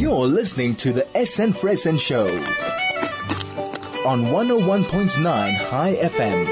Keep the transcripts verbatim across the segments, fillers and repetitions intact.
You're listening to the S N Fresen Show on one oh one point nine High F M.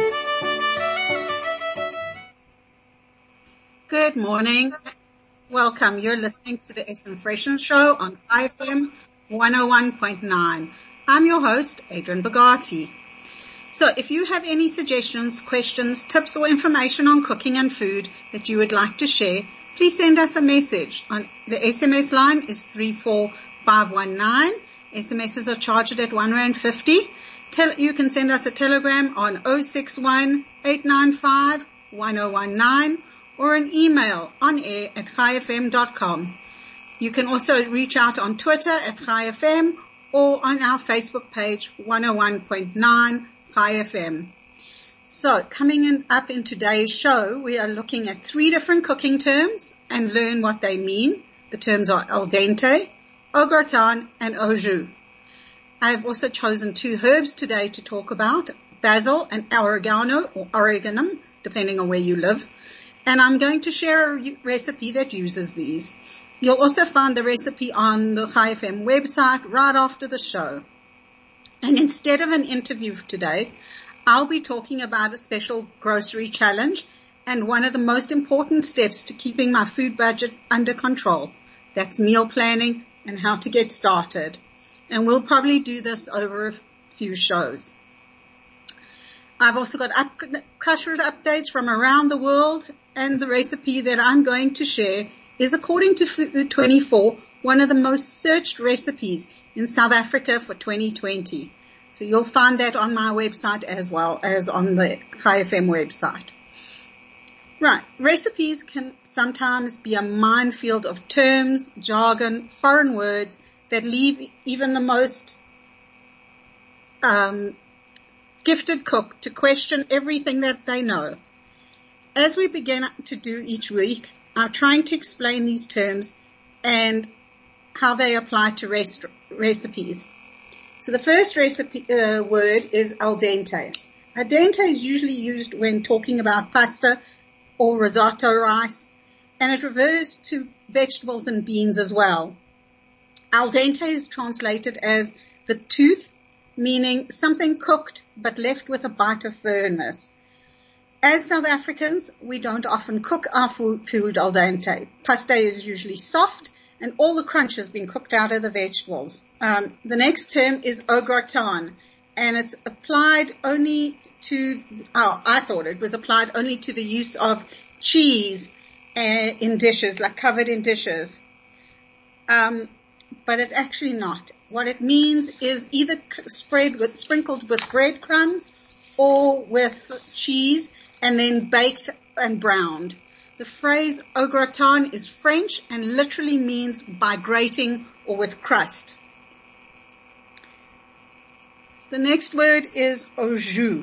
Good morning. Welcome. You're listening to the S N Fresen Show on High F M one oh one point nine. I'm your host, Adrian Bogati. So if you have any suggestions, questions, tips, or information on cooking and food that you would like to share, please send us a message. On the S M S line is three four five one nine. S M Ses are charged at one rand fifty. Tell, you can send us a telegram on oh six one, eight nine five, one oh one nine or an email on air at high f m dot com. You can also reach out on Twitter at High F M or on our Facebook page one oh one point nine High F M. So coming in, up in today's show, we are looking at three different cooking terms and learn what they mean. The terms are al dente, au gratin, and au jus. I have also chosen two herbs today to talk about, basil and oregano or oreganum, depending on where you live. And I'm going to share a recipe that uses these. You'll also find the recipe on the High F M website right after the show. And instead of an interview today, I'll be talking about a special grocery challenge and one of the most important steps to keeping my food budget under control. That's meal planning and how to get started. And we'll probably do this over a few shows. I've also got up, crusher updates from around the world, and the recipe that I'm going to share is, according to Food twenty-four, one of the most searched recipes in South Africa for twenty twenty. So you'll find that on my website as well as on the High F M website. Right. Recipes can sometimes be a minefield of terms, jargon, foreign words that leave even the most um, gifted cook to question everything that they know. As we begin to do each week, I'm trying to explain these terms and how they apply to rest- recipes. So the first recipe uh, word is al dente. Al dente is usually used when talking about pasta or risotto rice, and it refers to vegetables and beans as well. Al dente is translated as the tooth, meaning something cooked but left with a bite of firmness. As South Africans, we don't often cook our food, food al dente. Pasta is usually soft, and all the crunch has been cooked out of the vegetables. Um, the next term is au gratin, and it's applied only to, oh, I thought it was applied only to the use of cheese uh, in dishes, like covered in dishes. Um, but it's actually not. What it means is either spread with, sprinkled with breadcrumbs or with cheese and then baked and browned. The phrase au gratin is French and literally means by grating or with crust. The next word is au jus.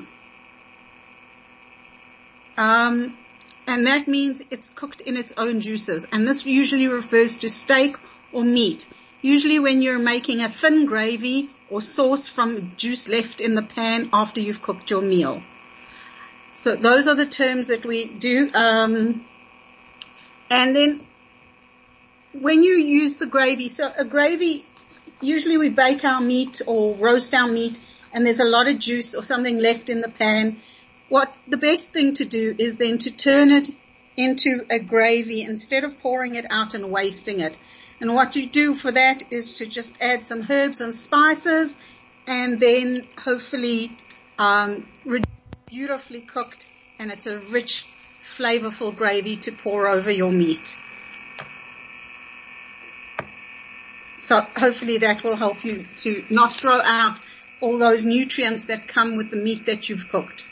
Um, and that means it's cooked in its own juices. And this usually refers to steak or meat. Usually when you're making a thin gravy or sauce from juice left in the pan after you've cooked your meal. So those are the terms that we do. Um, And then when you use the gravy, so a gravy, usually we bake our meat or roast our meat and there's a lot of juice or something left in the pan. What the best thing to do is then to turn it into a gravy instead of pouring it out and wasting it. And what you do for that is to just add some herbs and spices and then hopefully um beautifully cooked, and it's a rich, flavorful gravy to pour over your meat. So hopefully that will help you to not throw out all those nutrients that come with the meat that you've cooked.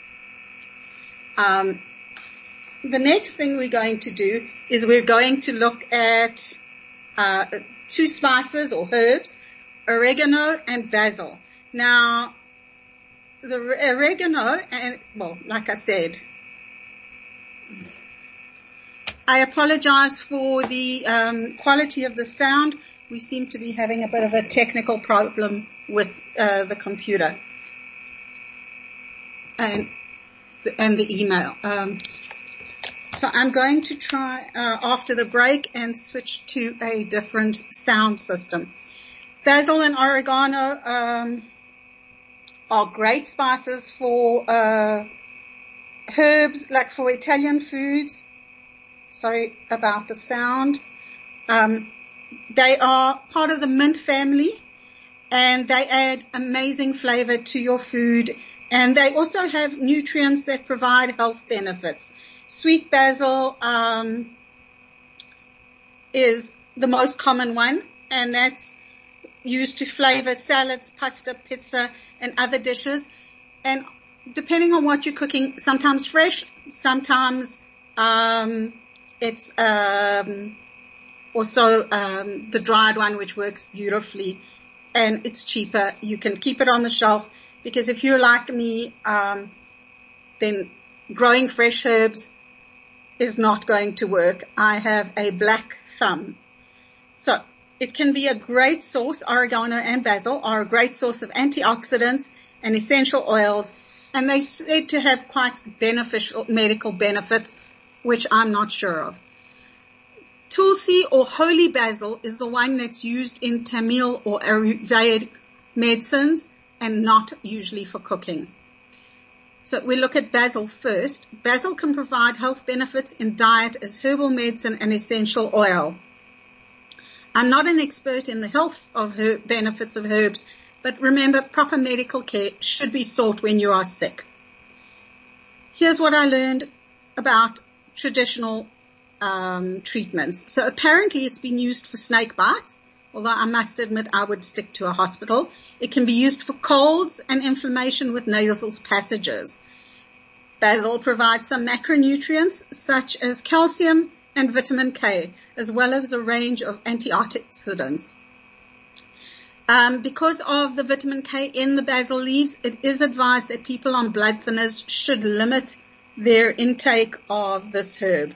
Um, the next thing we're going to do is we're going to look at uh, two spices or herbs, oregano and basil. Now, the oregano, and well, like I said, I apologize for the um, quality of the sound. We seem to be having a bit of a technical problem with uh, the computer and the, and the email. Um, So I'm going to try uh, after the break and switch to a different sound system. Basil and oregano um, are great spices for uh, herbs, like for Italian foods. Sorry about the sound. Um, they are part of the mint family, and they add amazing flavor to your food. And they also have nutrients that provide health benefits. Sweet basil um, is the most common one, and that's used to flavor salads, pasta, pizza, and other dishes. And depending on what you're cooking, sometimes fresh, sometimes um, it's um, also um, the dried one, which works beautifully, and it's cheaper. You can keep it on the shelf, because if you're like me, um, then growing fresh herbs is not going to work. I have a black thumb. So it can be a great source. Oregano and basil are a great source of antioxidants and essential oils, and they're said to have quite beneficial medical benefits, which I'm not sure of. Tulsi or holy basil is the one that's used in Tamil or Ayurvedic medicines and not usually for cooking. So we look at basil first. Basil can provide health benefits in diet as herbal medicine and essential oil. I'm not an expert in the health of herb, benefits of herbs, but remember, proper medical care should be sought when you are sick. Here's what I learned about traditional um, treatments. So apparently it's been used for snake bites, although I must admit I would stick to a hospital. It can be used for colds and inflammation with nasal passages. Basil provides some macronutrients such as calcium and vitamin K, as well as a range of antioxidants. Um, because of the vitamin K in the basil leaves, it is advised that people on blood thinners should limit their intake of this herb.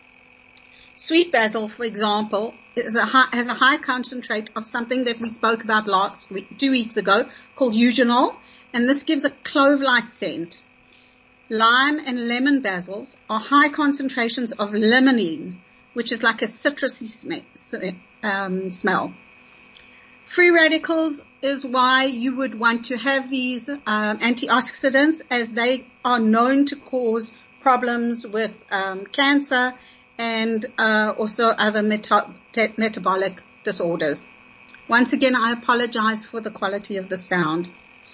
Sweet basil, for example, is a high, has a high concentrate of something that we spoke about last week, two weeks ago, called eugenol, and this gives a clove-like scent. Lime and lemon basils are high concentrations of limonene, which is like a citrusy sm- um, smell. Free radicals is why you would want to have these um, antioxidants, as they are known to cause problems with um, cancer and uh, also other meta- te- metabolic disorders. Once again, I apologize for the quality of the sound.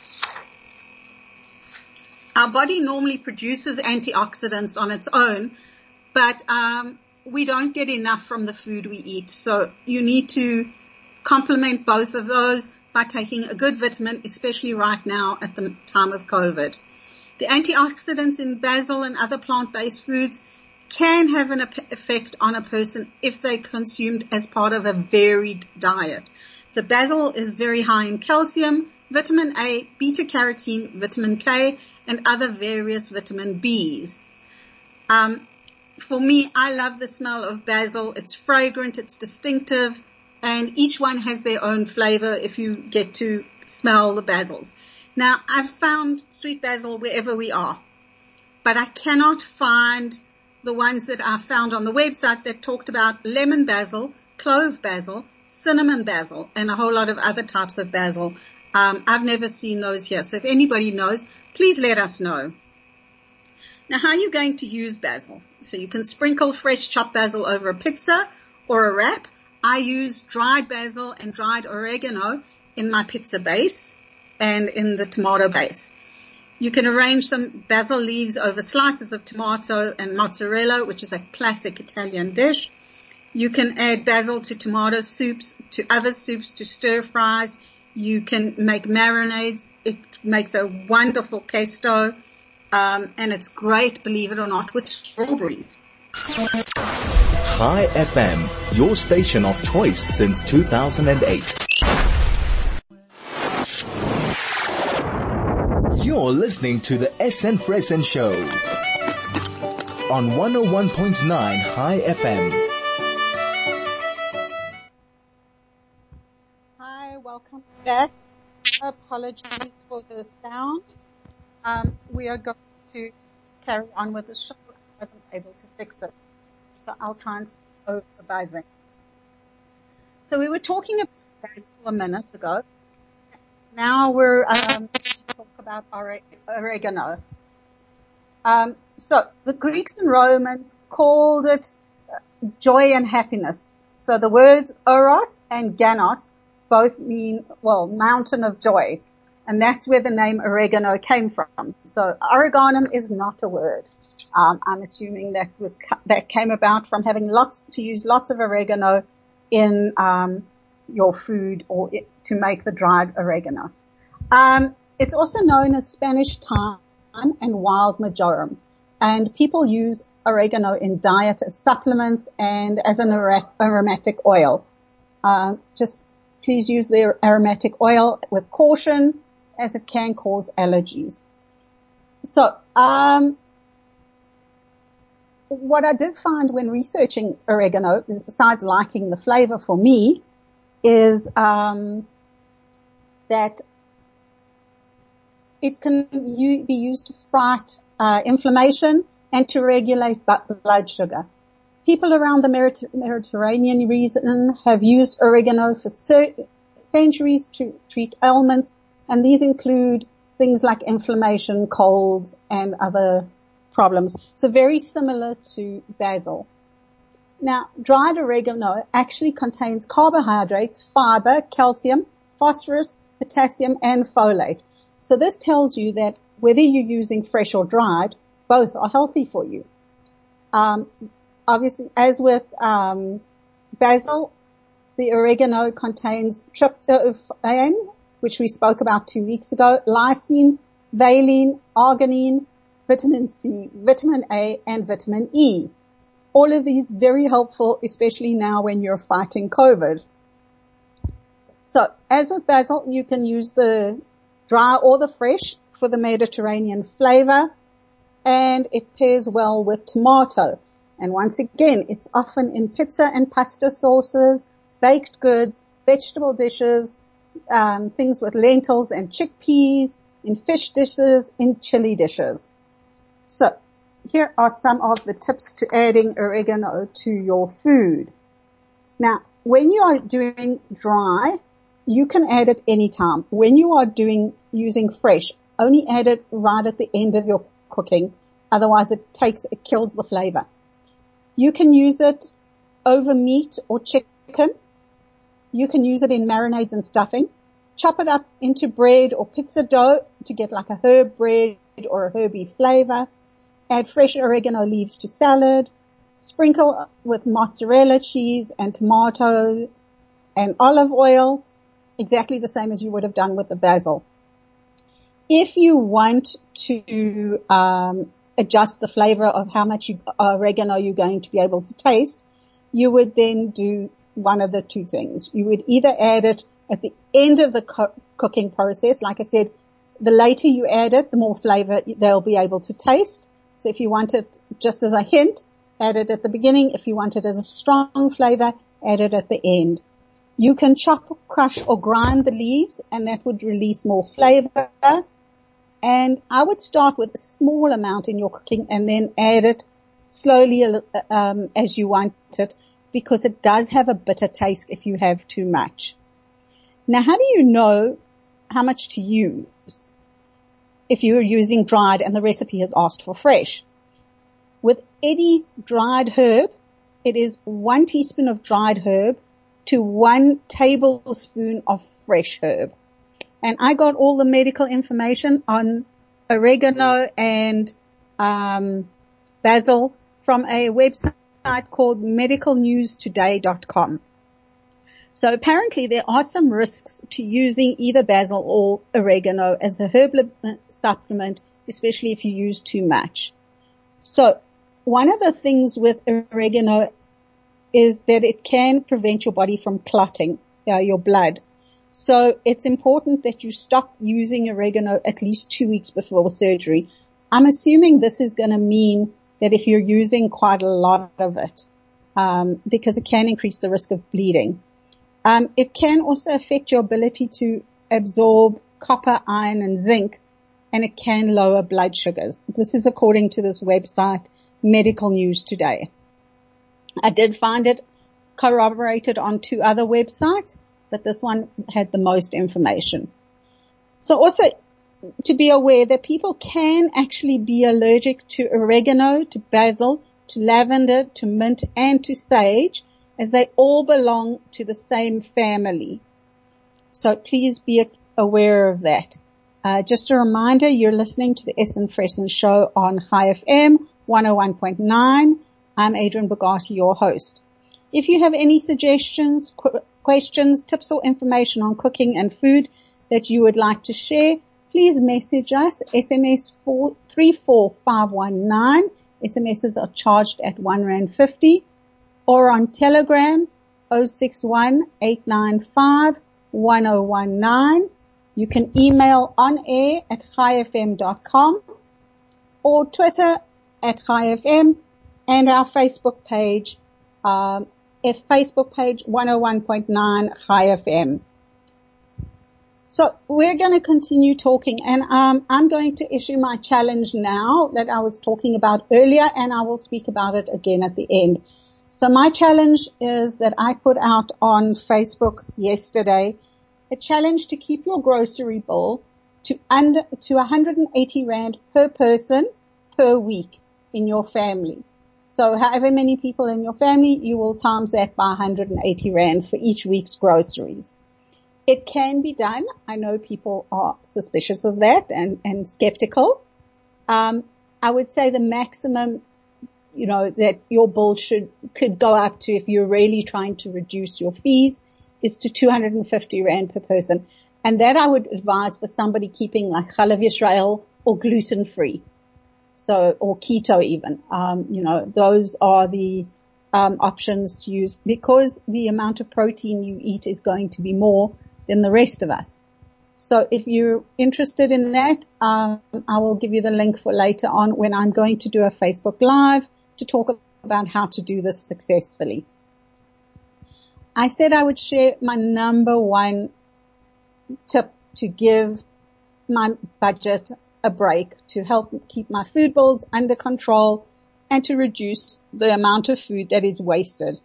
Our body normally produces antioxidants on its own, but um, we don't get enough from the food we eat. So you need to complement both of those by taking a good vitamin, especially right now at the time of COVID. The antioxidants in basil and other plant-based foods can have an effect on a person if they're consumed as part of a varied diet. So basil is very high in calcium, vitamin A, beta-carotene, vitamin K, and other various vitamin B's. Um, for me, I love the smell of basil. It's fragrant, it's distinctive, and each one has their own flavor if you get to smell the basils. Now, I've found sweet basil wherever we are, but I cannot find the ones that I found on the website that talked about lemon basil, clove basil, cinnamon basil, and a whole lot of other types of basil. Um, I've never seen those here. So if anybody knows, please let us know. Now, how are you going to use basil? So you can sprinkle fresh chopped basil over a pizza or a wrap. I use dried basil and dried oregano in my pizza base and in the tomato base. You can arrange some basil leaves over slices of tomato and mozzarella, which is a classic Italian dish. You can add basil to tomato soups, to other soups, to stir fries. You can make marinades. It makes a wonderful pesto, um, and it's great, believe it or not, with strawberries. High F M, your station of choice since two thousand eight. You're listening to the S N Freshen Show on one oh one point nine High F M. Hi, welcome back. Apologies for the sound. Um, we are going to carry on with the show wasn't able to fix it. So I'll try and speak over the buzzing. So we were talking about basil a minute ago. Now we're um, going to talk about ore- oregano. Um, so the Greeks and Romans called it joy and happiness. So the words oros and ganos both mean, well, mountain of joy. And that's where the name oregano came from. So oreganum is not a word. Um, I'm assuming that was, that came about from having lots, to use lots of oregano in, um, your food or it, to make the dried oregano. Um, it's also known as Spanish thyme and wild marjoram. And people use oregano in diet as supplements and as an aromatic oil. Uh, just please use the aromatic oil with caution as it can cause allergies. So, um, what I did find when researching oregano is, besides liking the flavor for me, is um, that it can u- be used to fight uh, inflammation and to regulate bu- blood sugar. People around the Mediter- Mediterranean region have used oregano for cer- centuries to treat ailments, and these include things like inflammation, colds, and other problems. So very similar to basil. Now, dried oregano actually contains carbohydrates, fiber, calcium, phosphorus, potassium, and folate. So this tells you that whether you're using fresh or dried, both are healthy for you. Um, obviously, as with um, basil, the oregano contains tryptophan, which we spoke about two weeks ago, lysine, valine, arginine, vitamin C, vitamin A, and vitamin E. All of these very helpful, especially now when you're fighting COVID. So, as with basil, you can use the dry or the fresh for the Mediterranean flavor, and it pairs well with tomato. And once again, it's often in pizza and pasta sauces, baked goods, vegetable dishes, um, things with lentils and chickpeas, in fish dishes, in chili dishes. So, here are some of the tips to adding oregano to your food. Now, when you are doing dry, you can add it anytime. When you are doing, using fresh, only add it right at the end of your cooking. Otherwise it takes, it kills the flavor. You can use it over meat or chicken. You can use it in marinades and stuffing. Chop it up into bread or pizza dough to get like a herb bread or a herby flavor. Add fresh oregano leaves to salad. Sprinkle with mozzarella cheese and tomato and olive oil, exactly the same as you would have done with the basil. If you want to um, adjust the flavor of how much you, oregano you're going to be able to taste, you would then do one of the two things. You would either add it at the end of the co- cooking process. Like I said, the later you add it, the more flavor they'll be able to taste. So if you want it just as a hint, add it at the beginning. If you want it as a strong flavor, add it at the end. You can chop, crush, or grind the leaves, and that would release more flavor. And I would start with a small amount in your cooking and then add it slowly um, as you want it, because it does have a bitter taste if you have too much. Now, how do you know how much to use if you're using dried and the recipe has asked for fresh? With any dried herb, it is one teaspoon of dried herb to one tablespoon of fresh herb. And I got all the medical information on oregano and um, basil from a website called medical news today dot com. So apparently there are some risks to using either basil or oregano as a herb supplement, especially if you use too much. So one of the things with oregano is that it can prevent your body from clotting uh, your blood. So it's important that you stop using oregano at least two weeks before surgery. I'm assuming this is going to mean that if you're using quite a lot of it, um, because it can increase the risk of bleeding. Um, it can also affect your ability to absorb copper, iron, and zinc, and it can lower blood sugars. This is according to this website, medical news today. I did find it corroborated on two other websites, but this one had the most information. So also to be aware that people can actually be allergic to oregano, to basil, to lavender, to mint, and to sage, as they all belong to the same family. So please be aware of that. Uh, just a reminder, you're listening to the Essen Fressen Show on High F M one oh one point nine. I'm Adrian Bogati, your host. If you have any suggestions, qu- questions, tips, or information on cooking and food that you would like to share, please message us, S M S three four five one nine. S M Ses are charged at one rand fifty, or on Telegram, oh six one, eight nine five, one oh one nine. You can email on air at high f m dot com, or Twitter at high f m, and our Facebook page, um, F Facebook page one oh one point nine High F M. So we're going to continue talking, and um, I'm going to issue my challenge now that I was talking about earlier, and I will speak about it again at the end. So my challenge is that I put out on Facebook yesterday a challenge to keep your grocery bill to under to one hundred eighty rand per person per week in your family. So however many people in your family, you will times that by one hundred eighty rand for each week's groceries. It can be done. I know people are suspicious of that and, and skeptical. Um, I would say the maximum, you know, that your bill should, could go up to, if you're really trying to reduce your fees, is to two hundred fifty rand per person. And that I would advise for somebody keeping like Chalav Yisrael or gluten free. So, or keto even. Um, you know, those are the, um, options to use, because the amount of protein you eat is going to be more than the rest of us. So if you're interested in that, um, I will give you the link for later on when I'm going to do a Facebook Live to talk about how to do this successfully. I said I would share my number one tip to give my budget a break, to help keep my food bills under control and to reduce the amount of food that is wasted.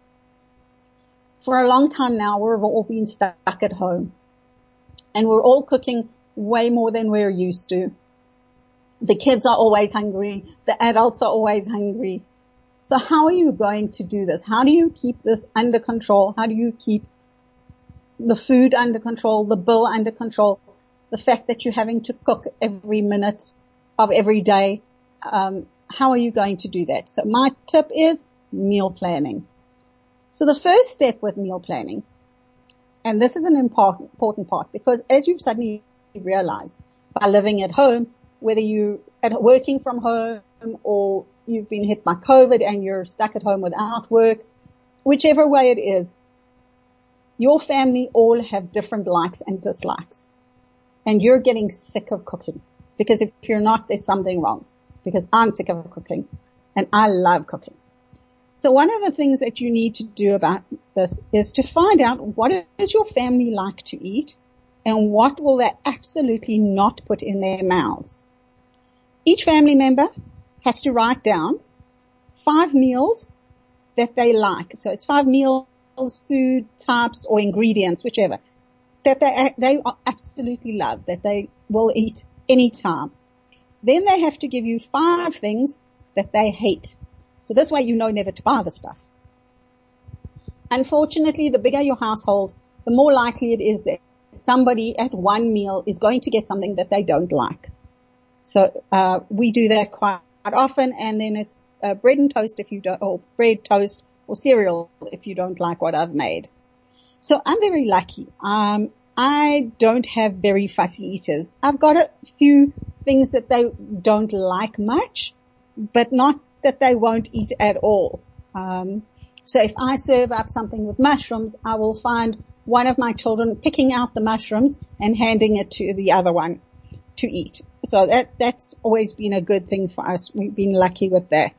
For a long time now, we've all been stuck at home, and we're all cooking way more than we're used to. The kids are always hungry. The adults are always hungry. So how are you going to do this? How do you keep this under control? How do you keep the food under control, the bill under control, the fact that you're having to cook every minute of every day? Um, how are you going to do that? So my tip is meal planning. So the first step with meal planning, and this is an important, important part, because as you've suddenly realized by living at home, whether you're at working from home or you've been hit by COVID and you're stuck at home without work, whichever way it is, your family all have different likes and dislikes. And you're getting sick of cooking, because if you're not, there's something wrong, because I'm sick of cooking and I love cooking. So one of the things that you need to do about this is to find out what does your family like to eat and what will they absolutely not put in their mouths. Each family member has to write down five meals that they like. So it's five meals, food types or ingredients, whichever, that they, they absolutely love, that they will eat anytime. Then they have to give you five things that they hate. So this way you know never to buy the stuff. Unfortunately, the bigger your household, the more likely it is that somebody at one meal is going to get something that they don't like. So uh we do that quite often, and then it's uh, bread and toast if you don't, or bread, toast, or cereal if you don't like what I've made. So I'm very lucky. Um I don't have very fussy eaters. I've got a few things that they don't like much, but not that they won't eat at all. Um, so if I serve up something with mushrooms, I will find one of my children picking out the mushrooms and handing it to the other one to eat. So that, that's always been a good thing for us. We've been lucky with that.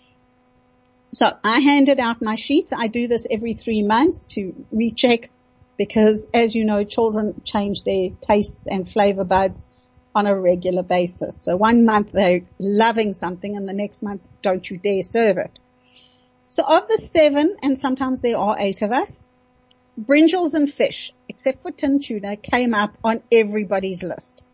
So I handed out my sheets. I do this every three months to recheck, because as you know, children change their tastes and flavor buds on a regular basis. So one month they're loving something and the next month, don't you dare serve it. So of the seven, and sometimes there are eight of us, brinjals and fish, except for tin tuna, came up on everybody's list.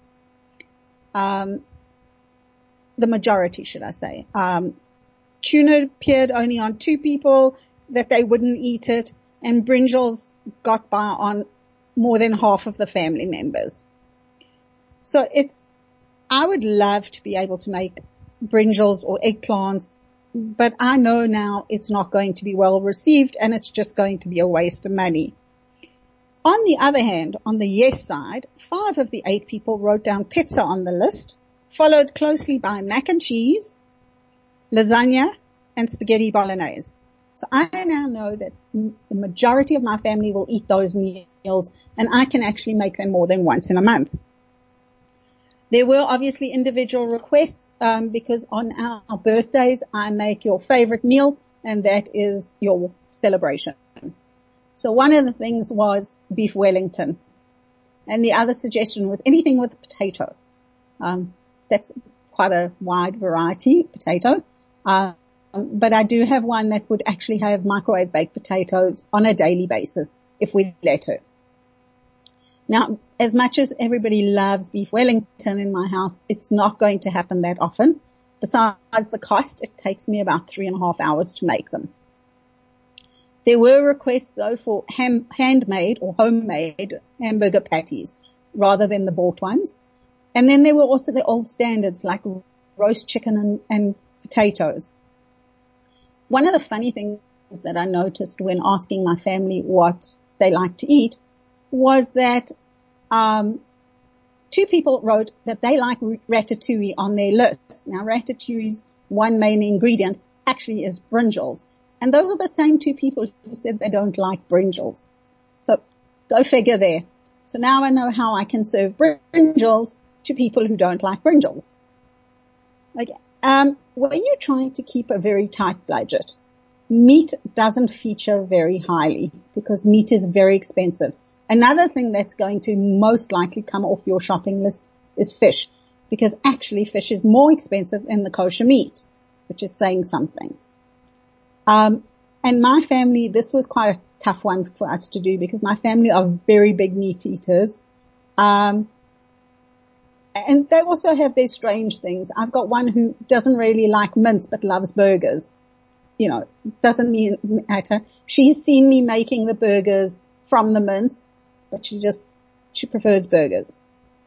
Um, the majority, should I say. Um, tuna appeared only on two people that they wouldn't eat it, and brinjals got by on more than half of the family members. So it, I would love to be able to make brinjals or eggplants, but I know now it's not going to be well received and it's just going to be a waste of money. On the other hand, on the yes side, five of the eight people wrote down pizza on the list, followed closely by mac and cheese, lasagna, and spaghetti bolognese. So I now know that the majority of my family will eat those meals, and I can actually make them more than once in a month. There were obviously individual requests, um, because on our birthdays, I make your favorite meal, and that is your celebration. So one of the things was beef Wellington, and the other suggestion was anything with potato. Um, that's quite a wide variety, potato. Um, but I do have one that would actually have microwave baked potatoes on a daily basis if we let her. Now, as much as everybody loves beef Wellington in my house, it's not going to happen that often. Besides the cost, it takes me about three and a half hours to make them. There were requests, though, for ham, handmade or homemade hamburger patties rather than the bought ones. And then there were also the old standards like roast chicken and, and potatoes. One of the funny things that I noticed when asking my family what they like to eat was that um two people wrote that they like ratatouille on their list. Now, ratatouille's one main ingredient actually is brinjals. And those are the same two people who said they don't like brinjals. So go figure there. So now I know how I can serve brinjals to people who don't like brinjals. Okay. Um, when you're trying to keep a very tight budget, meat doesn't feature very highly because meat is very expensive. Another thing that's going to most likely come off your shopping list is fish, because actually fish is more expensive than the kosher meat, which is saying something. Um, and my family, this was quite a tough one for us to do because my family are very big meat eaters. Um, and they also have their strange things. I've got one who doesn't really like mince but loves burgers. You know, doesn't mean matter. She's seen me making the burgers from the mince, but she just, she prefers burgers.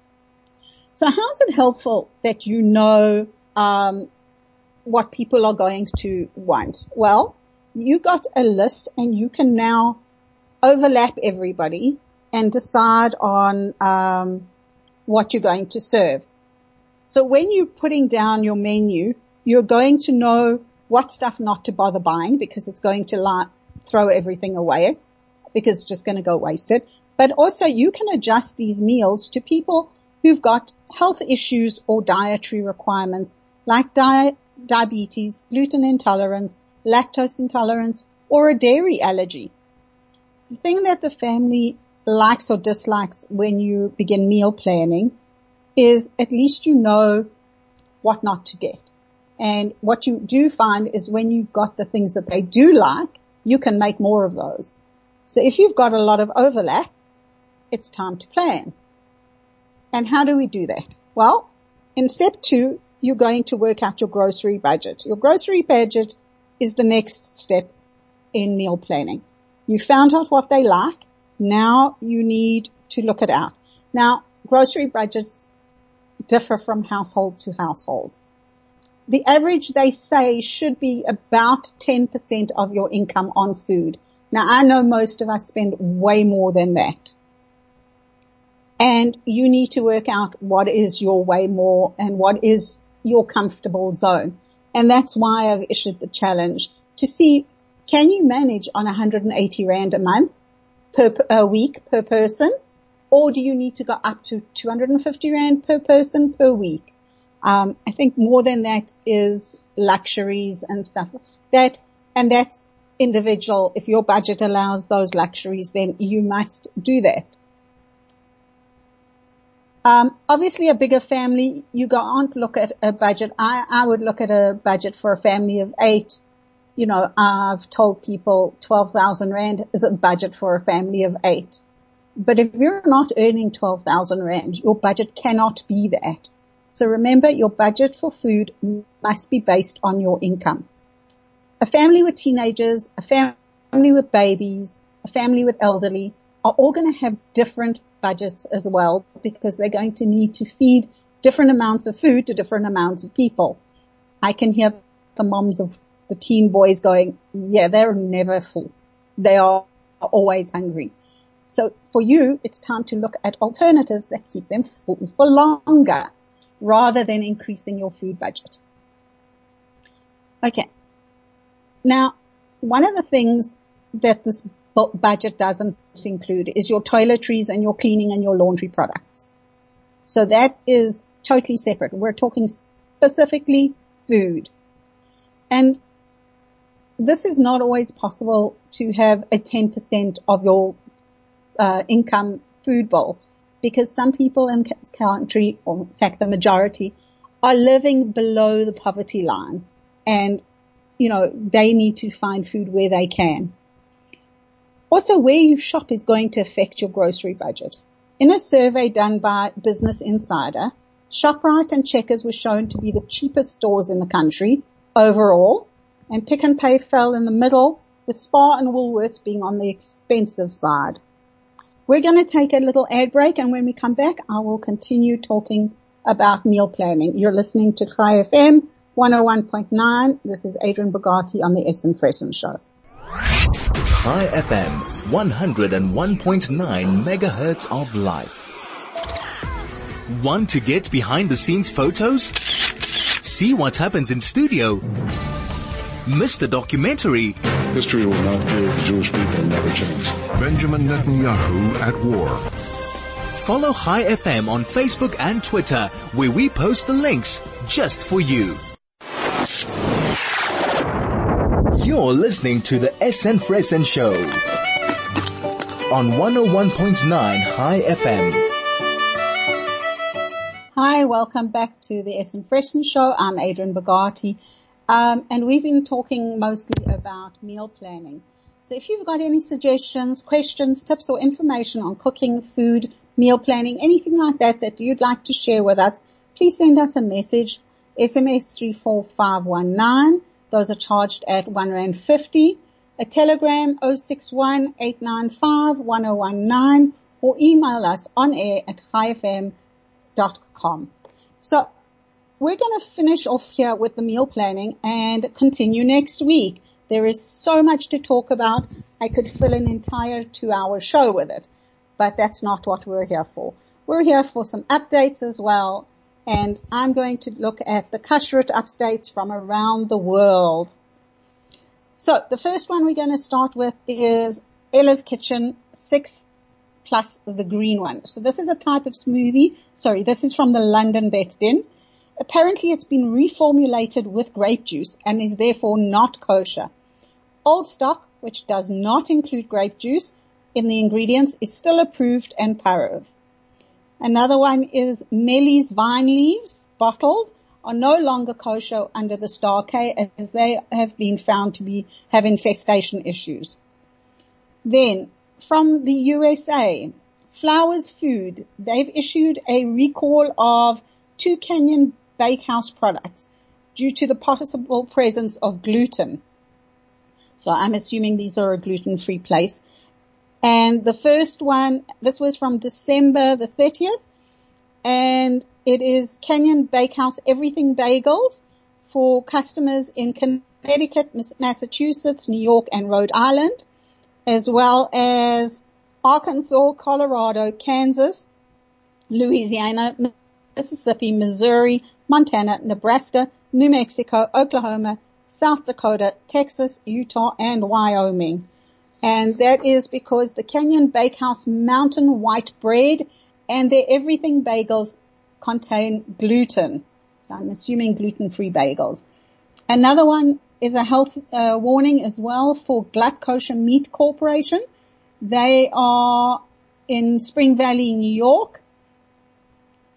So how is it helpful that you know, um, what people are going to want? Well, you got a list and you can now overlap everybody and decide on, um, what you're going to serve. So when you're putting down your menu, you're going to know what stuff not to bother buying because it's going to lie, throw everything away because it's just going to go wasted. But also you can adjust these meals to people who've got health issues or dietary requirements like di- diabetes, gluten intolerance, lactose intolerance, or a dairy allergy. The thing that the family likes or dislikes when you begin meal planning is at least you know what not to get. And what you do find is when you've got the things that they do like, you can make more of those. So if you've got a lot of overlap, it's time to plan. And how do we do that? Well, in step two, you're going to work out your grocery budget. Your grocery budget is the next step in meal planning. You found out what they like. Now you need to look it out. Now, grocery budgets differ from household to household. The average, they say, should be about ten percent of your income on food. Now, I know most of us spend way more than that. And you need to work out what is your way more and what is your comfortable zone. And that's why I've issued the challenge to see, can you manage on one hundred eighty rand a month per a week per person, or do you need to go up to two hundred fifty rand per person per week? Um, I think more than that is luxuries and stuff that, and that's individual. If your budget allows those luxuries, then you must do that. Um, obviously a bigger family, you can't look at a budget. I, I would look at a budget for a family of eight. You know, I've told people twelve thousand rand is a budget for a family of eight. But if you're not earning twelve thousand rand, your budget cannot be that. So remember, your budget for food must be based on your income. A family with teenagers, a family with babies, a family with elderly are all going to have different budgets as well, because they're going to need to feed different amounts of food to different amounts of people. I can hear the moms of the teen boys going, yeah, they're never full. They are always hungry. So for you, it's time to look at alternatives that keep them full for longer rather than increasing your food budget. Okay. Now, one of the things that this budget doesn't include is your toiletries and your cleaning and your laundry products. So that is totally separate. We're talking specifically food. And this is not always possible to have a ten percent of your uh, income food bill, because some people in the country, or in fact the majority, are living below the poverty line, and you know they need to find food where they can. Also, where you shop is going to affect your grocery budget. In a survey done by Business Insider, ShopRite and Checkers were shown to be the cheapest stores in the country overall, and Pick and Pay fell in the middle, with Spar and Woolworths being on the expensive side. We're going to take a little ad break, and when we come back, I will continue talking about meal planning. You're listening to Chai F M one oh one point nine. This is Adrian Bogati on the Essen Fressen Show. Chai F M one oh one point nine megahertz of life. Want to get behind the scenes photos? See what happens in studio? Miss the documentary? History will not give the Jewish people another chance. Benjamin Netanyahu at war. Follow Chai F M on Facebook and Twitter, where we post the links just for you. You're listening to the Essen Fressen Show on one oh one point nine Chai F M. Hi, welcome back to the Essen Fressen Show. I'm Adrian Bogati, um, and we've been talking mostly about meal planning. So if you've got any suggestions, questions, tips, or information on cooking, food, meal planning, anything like that that you'd like to share with us, please send us a message, S M S three four five one nine. Those are charged at one rand fifty. A telegram oh six one eight nine five one oh one nine, or email us on air at chai f m dot com. So we're going to finish off here with the meal planning and continue next week. There is so much to talk about. I could fill an entire two-hour show with it, but that's not what we're here for. We're here for some updates as well. And I'm going to look at the kashrut updates from around the world. So the first one we're going to start with is Ella's Kitchen six plus the green one. So this is a type of smoothie. Sorry, this is from the London Beth Din. Apparently it's been reformulated with grape juice and is therefore not kosher. Old stock, which does not include grape juice in the ingredients, is still approved and parov. Another one is Melly's Vine Leaves, bottled, are no longer kosher under the Star K, as they have been found to be have infestation issues. Then, from the U S A, Flowers Food, they've issued a recall of two Kenyan bakehouse products due to the possible presence of gluten. So I'm assuming these are a gluten-free place. And the first one, this was from December the thirtieth, and it is Kenyan Bakehouse Everything Bagels for customers in Connecticut, Massachusetts, New York, and Rhode Island, as well as Arkansas, Colorado, Kansas, Louisiana, Mississippi, Missouri, Montana, Nebraska, New Mexico, Oklahoma, South Dakota, Texas, Utah, and Wyoming. And that is because the Kenyan Bakehouse Mountain White Bread and their Everything Bagels contain gluten. So I'm assuming gluten-free bagels. Another one is a health uh, warning as well for Glut Kosher Meat Corporation. They are in Spring Valley, New York.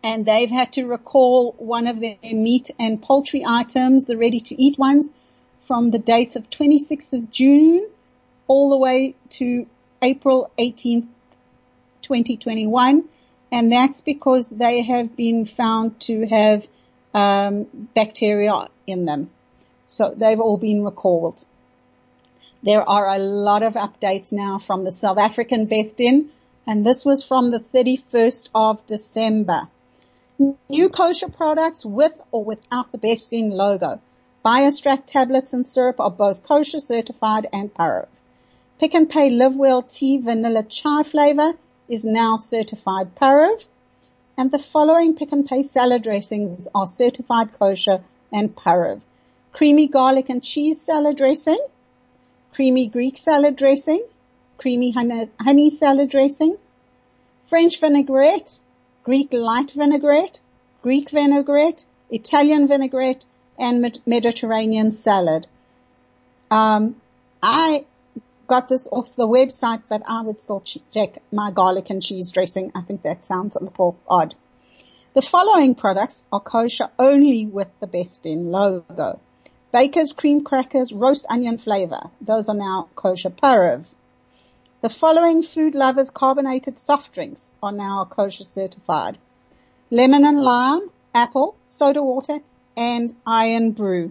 and they've had to recall one of their meat and poultry items, the ready-to-eat ones, from the dates of twenty-sixth of June all the way to April eighteenth, twenty twenty-one, and that's because they have been found to have um, bacteria in them. So they've all been recalled. There are a lot of updates now from the South African Beth Din, and this was from the thirty-first of December. New kosher products with or without the Beth Din logo. BioStrack tablets and syrup are both kosher certified and Parov. Pick and Pay Live Well Tea Vanilla Chai flavor is now certified Parov. And the following Pick and Pay salad dressings are certified kosher and Parov. Creamy garlic and cheese salad dressing, creamy Greek salad dressing, creamy honey, honey salad dressing, French vinaigrette, Greek light vinaigrette, Greek vinaigrette, Italian vinaigrette, and Mediterranean salad. Um, I got this off the website, but I would still check my garlic and cheese dressing. I think that sounds a little odd. The following products are kosher only with the Beth Din logo. Baker's cream crackers, roast onion flavor. Those are now kosher Parov. The following Food Lovers carbonated soft drinks are now kosher certified. Lemon and lime, apple, soda water, and iron brew.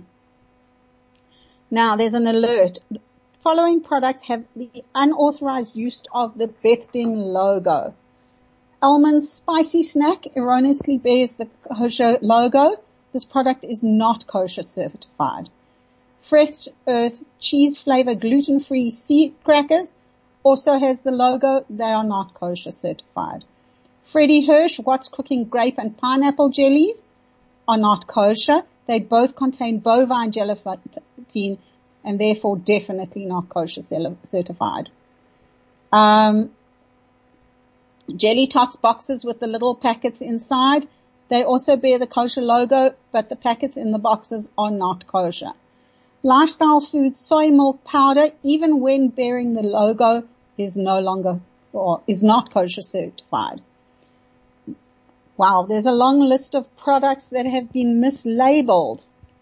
Now there's an alert. The following products have the unauthorized use of the Beth Din logo. Almond spicy snack erroneously bears the kosher logo. This product is not kosher certified. Fresh Earth cheese flavor gluten-free seed crackers also has the logo. They are not kosher certified. Freddie Hirsch What's Cooking grape and pineapple jellies are not kosher. They both contain bovine gelatin and therefore definitely not kosher certified. Um, Jelly Tots boxes with the little packets inside, they also bear the kosher logo, but the packets in the boxes are not kosher. Lifestyle Foods soy milk powder, even when bearing the logo, is no longer or is not kosher certified. Wow, there's a long list of products that have been mislabeled.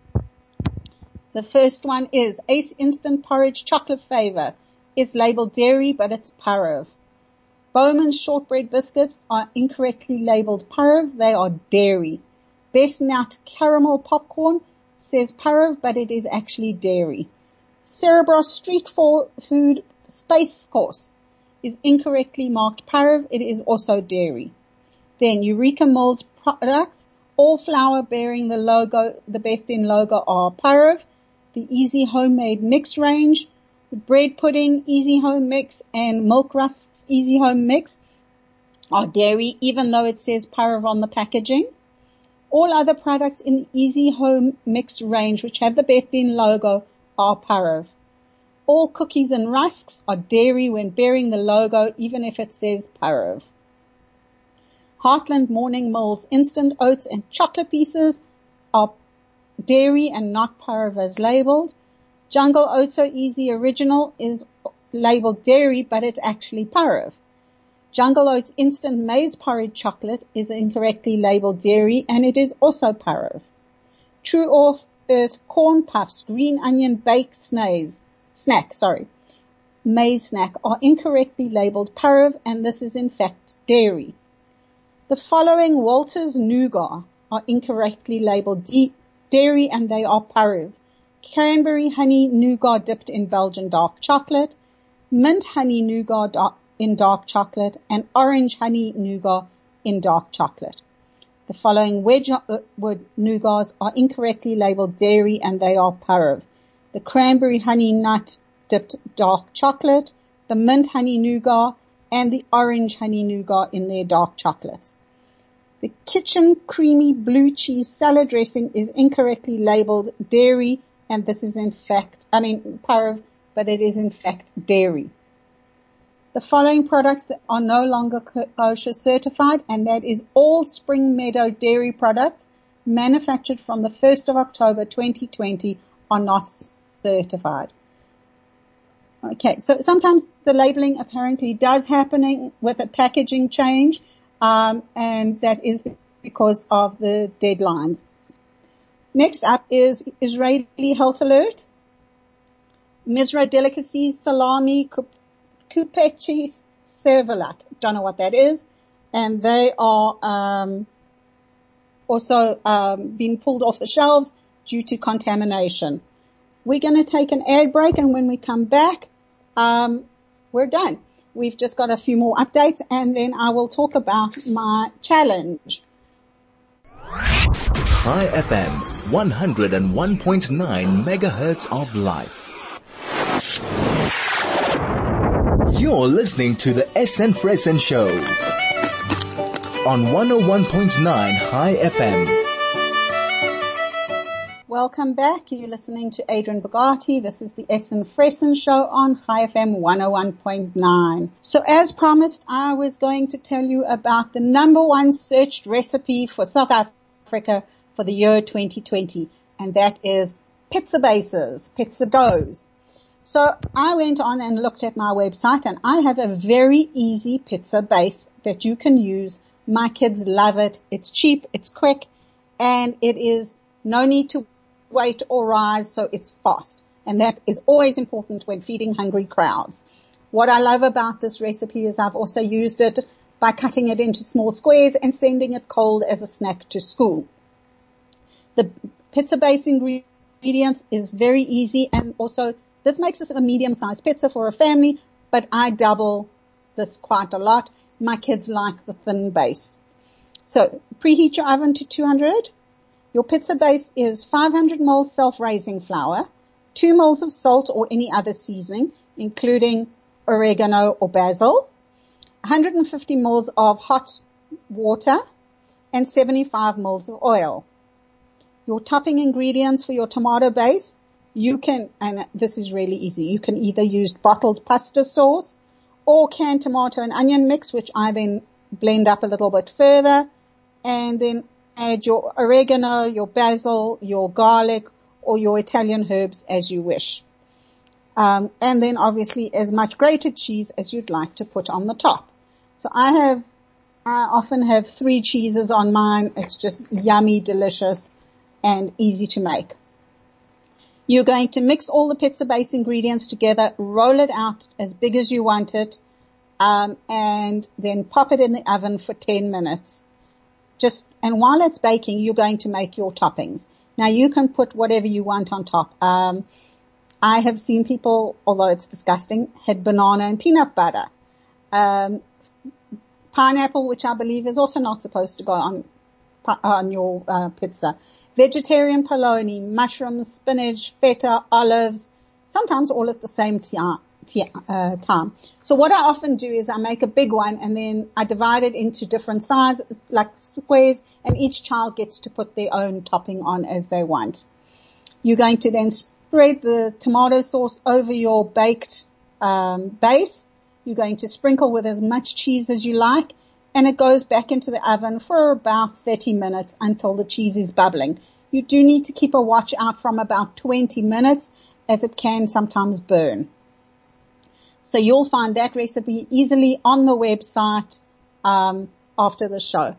The first one is Ace Instant Porridge Chocolate Flavor. It's labeled dairy, but it's Parov. Bowman's Shortbread Biscuits are incorrectly labeled Parov. They are dairy. Best Nut Caramel Popcorn says Parov, but it is actually dairy. Cerebros Street Food Space Course is incorrectly marked Parov. It is also dairy. Then Eureka Mills products, all flour bearing the logo, the Beth Din logo are Parov. The Easy Homemade Mix range, the Bread Pudding Easy Home Mix and Milk Rusks Easy Home Mix are dairy, even though it says Parov on the packaging. All other products in the Easy Home Mix range, which have the Beth Din logo, are Parov. All cookies and rusks are dairy when bearing the logo, even if it says Parov. Heartland Morning Mills instant oats and chocolate pieces are dairy and not Parov as labeled. Jungle Oatso Easy Original is labeled dairy, but it's actually Parov. Jungle Oats Instant Maize Porridge Chocolate is incorrectly labeled dairy, and it is also Parov. True Earth Corn Puffs Green Onion Baked Snays, Snack, sorry, Maize Snack are incorrectly labeled Parov, and this is in fact dairy. The following Walter's Nougat are incorrectly labeled D- dairy, and they are Parov. Cranberry honey nougat dipped in Belgian dark chocolate, mint honey nougat in dark chocolate, and orange honey nougat in dark chocolate. The following Wedgwood nougats are incorrectly labeled dairy, and they are Parov. The cranberry honey nut dipped dark chocolate, the mint honey nougat, and the orange honey nougat in their dark chocolates. The Kitchen Creamy Blue Cheese Salad Dressing is incorrectly labeled dairy, and this is in fact, I mean, Parov, but it is in fact dairy. The following products that are no longer kosher certified, and that is all Spring Meadow dairy products manufactured from the first of October twenty twenty are not certified. Okay, so sometimes the labeling apparently does happening with a packaging change, um, and that is because of the deadlines. Next up is Israeli Health Alert. Mizra delicacies, salami, kupechi, servalat. Don't know what that is. And they are um, also um, being pulled off the shelves due to contamination. We're going to take an ad break, and when we come back, um, we're done. We've just got a few more updates, and then I will talk about my challenge. High F M, one oh one point nine megahertz of life. You're listening to the S N Fresen Show on one oh one point nine High F M. Welcome back. You're listening to Adrian Bogati. This is the S N Fresen Show on High F M one oh one point nine. So as promised, I was going to tell you about the number one searched recipe for South Africa for the year twenty twenty, and that is pizza bases, pizza doughs. So I went on and looked at my website, and I have a very easy pizza base that you can use. My kids love it. It's cheap, it's quick, and it is no need to wait or rise, so it's fast. And that is always important when feeding hungry crowds. What I love about this recipe is I've also used it by cutting it into small squares and sending it cold as a snack to school. The pizza base ingredients is very easy, and also this makes this a medium-sized pizza for a family, but I double this quite a lot. My kids like the thin base. So preheat your oven to two hundred. Your pizza base is five hundred milliliters self-raising flour, two milliliters of salt or any other seasoning, including oregano or basil, one hundred fifty milliliters of hot water, and seventy-five milliliters of oil. Your topping ingredients for your tomato base, you can, and this is really easy, you can either use bottled pasta sauce or canned tomato and onion mix, which I then blend up a little bit further, and then add your oregano, your basil, your garlic, or your Italian herbs as you wish. Um, and then obviously as much grated cheese as you'd like to put on the top. So I have, I often have three cheeses on mine. It's just yummy, delicious, and easy to make. You're going to mix all the pizza base ingredients together, roll it out as big as you want it, um, and then pop it in the oven for ten minutes. Just, and while it's baking, you're going to make your toppings. Now you can put whatever you want on top. Um, I have seen people, although it's disgusting, had banana and peanut butter. Um, pineapple, which I believe is also not supposed to go on, on your, uh, pizza. Vegetarian polony, mushrooms, spinach, feta, olives, sometimes all at the same time. Uh, time. So what I often do is I make a big one and then I divide it into different sizes, like squares, and each child gets to put their own topping on as they want. You're going to then spread the tomato sauce over your baked um, base. You're going to sprinkle with as much cheese as you like, and it goes back into the oven for about thirty minutes until the cheese is bubbling. You do need to keep a watch out from about twenty minutes, as it can sometimes burn. So you'll find that recipe easily on the website um, after the show.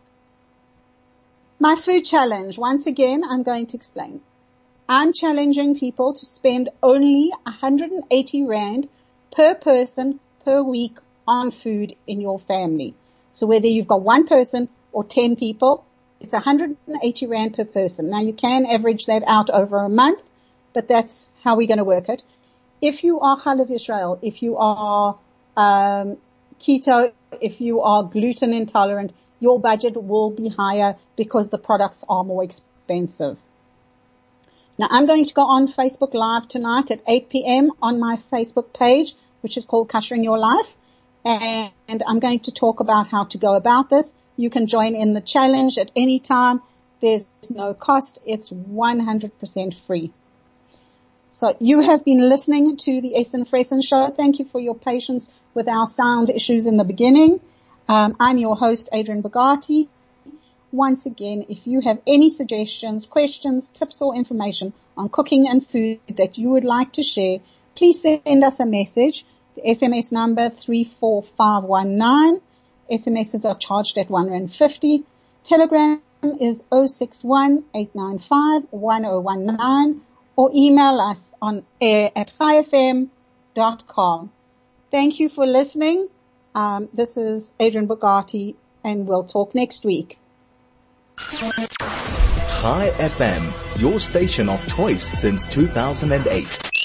My food challenge, once again, I'm going to explain. I'm challenging people to spend only one hundred eighty rand per person per week on food in your family. So whether you've got one person or ten people, it's one hundred eighty rand per person. Now you can average that out over a month, but that's how we're going to work it. If you are Chalav Israel, if you are um, keto, if you are gluten intolerant, your budget will be higher because the products are more expensive. Now I'm going to go on Facebook Live tonight at eight p.m. on my Facebook page, which is called Kushering Your Life, and, and I'm going to talk about how to go about this. You can join in the challenge at any time. There's no cost. It's one hundred percent free. So you have been listening to the S N Fresen Show. Thank you for your patience with our sound issues in the beginning. Um, I'm your host, Adrian Bogati. Once again, if you have any suggestions, questions, tips, or information on cooking and food that you would like to share, please send us a message. The S M S number three four five one nine. S M Ses are charged at one rand fifty. Telegram is zero six one, eight nine five, one zero one nine, or email us on air at chai f m dot com. Thank you for listening. Um, this is Adrian Bugatti, and we'll talk next week. Chai F M, your station of choice since two thousand eight.